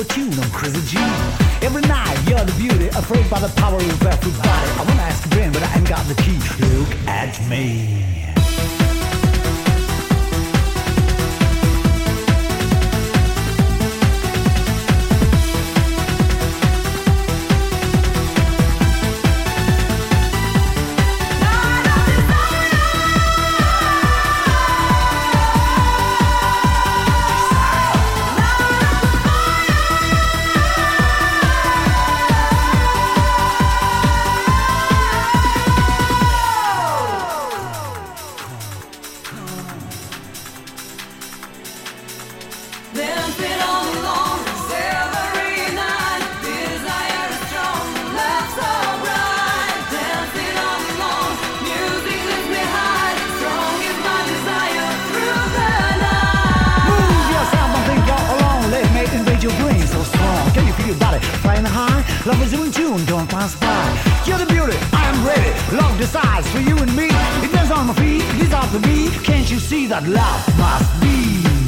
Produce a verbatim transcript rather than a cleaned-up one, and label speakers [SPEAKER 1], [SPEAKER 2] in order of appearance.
[SPEAKER 1] tune on Crazy G. Every night you're the beauty, afraid by the power of everybody. I wanna ask a brain, but I ain't got the key. Look at me. Love is in tune, don't pass by. You're the beauty, I am ready. Love decides for you and me. It dance on my feet, it is off the beat. Can't you see that love must be?